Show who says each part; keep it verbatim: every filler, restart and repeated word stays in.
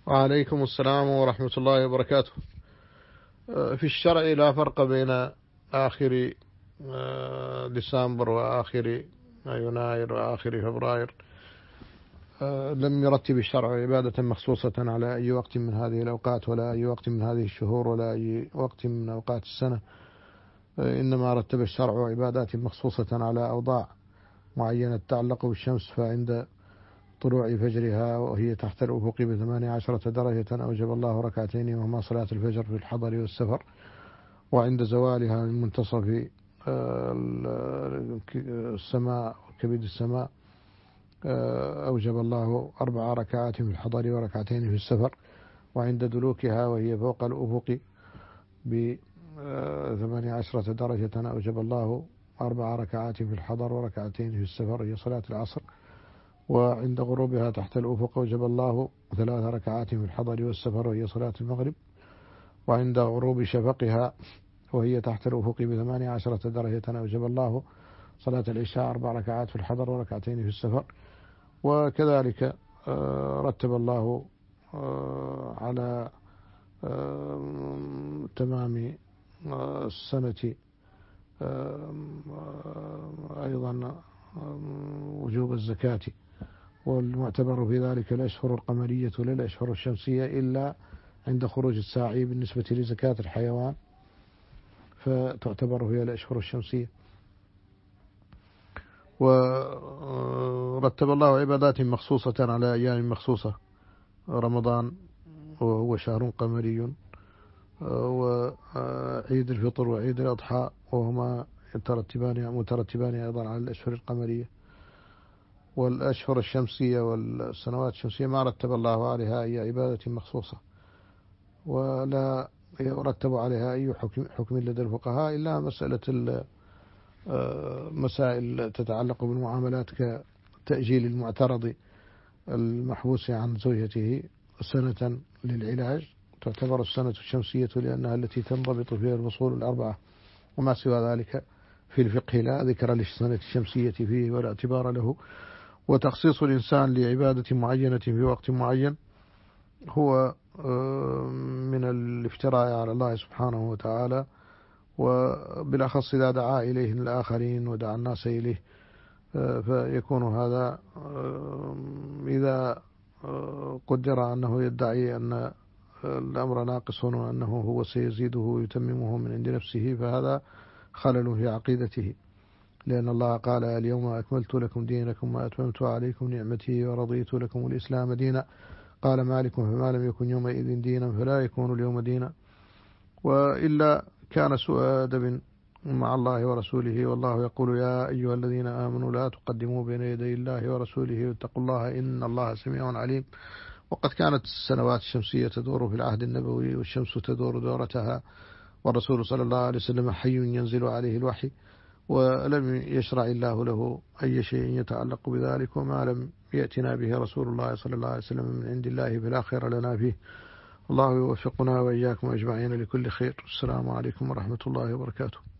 Speaker 1: وعليكم السلام ورحمة الله وبركاته. في الشرع لا فرق بين آخر ديسمبر وآخر يناير وآخر فبراير. لم يرتب الشرع عبادة مخصوصة على أي وقت من هذه الأوقات ولا أي وقت من هذه الشهور ولا أي وقت من أوقات السنة، إنما رتب الشرع عبادات مخصوصة على أوضاع معينة تتعلق بالشمس. فعند طلوع فجرها وهي تحت الأفق بثمانية عشرة درجة أوجب الله ركعتين وهما صلاة الفجر في الحضر والسفر. وعند زوالها من منتصف السماء وكبد السماء أوجب الله أربع ركعات في الحضر وركعتين في السفر. وعند دلوكها وهي فوق الأفق بثمانية عشرة درجة أوجب الله أربع ركعات في الحضر وركعتين في السفر هي صلاة العصر. وعند غروبها تحت الأفق أوجب الله ثلاث ركعات في الحضر والسفر وهي صلاة المغرب. وعند غروب شفقها وهي تحت الأفق بثمانية عشرة درجة أوجب الله صلاة العشاء أربع ركعات في الحضر وركعتين في السفر. وكذلك رتب الله على تمام السنة أيضا وجوب الزكاة، والمعتبر في ذلك الأشهر القمرية لا الأشهر الشمسية إلا عند خروج الساعي بالنسبة لزكاة الحيوان فتعتبر هي الأشهر الشمسية. ورتب الله عبادات مخصوصة على أيام مخصوصة، رمضان وهو شهر قمري، وعيد الفطر وعيد الأضحى وهما مترتبان مترتبان أيضا على الأشهر القمرية. والأشهر الشمسية والسنوات الشمسية ما رتب الله عليها أي عبادة مخصوصة ولا يرتب عليها أي حكم, حكم لدى الفقهاء إلا مسألة مسائل تتعلق بالمعاملات كتأجيل المعترض المحبوس عن زوجته سنة للعلاج تعتبر السنة الشمسية لأنها التي تنضبط فيها الفصول الأربعة، وما سوى ذلك في الفقه لا ذكر للسنة الشمسية فيه ولا اعتبار له. وتخصيص الإنسان لعبادة معينة في وقت معين هو من الافتراء على الله سبحانه وتعالى، وبالأخص إذا دعا إليه الآخرين ودعا الناس إليه، فيكون هذا إذا قدر أنه يدعي أن الأمر ناقص وأنه هو سيزيده ويتممه من عند نفسه، فهذا خلل في عقيدته، لأن الله قال اليوم أكملت لكم دينكم وأتممت عليكم نعمتي ورضيت لكم الإسلام دينا. قال مالك فما لم يكن يومئذ دينا فلا يكون اليوم دينا. وإلا كان سوء أدب مع الله ورسوله، والله يقول يا أيها الذين آمنوا لا تقدموا بين يدي الله ورسوله واتقوا الله إن الله سميع عليم. وقد كانت السنوات الشمسية تدور في العهد النبوي والشمس تدور دورتها، والرسول صلى الله عليه وسلم حي ينزل عليه الوحي، ولم يشرع الله له أي شيء يتعلق بذلك، وما لم يأتنا به رسول الله صلى الله عليه وسلم من عند الله فلا خير لنا فيه. الله يوفقنا وإياكم أجمعين لكل خير. السلام عليكم ورحمة الله وبركاته.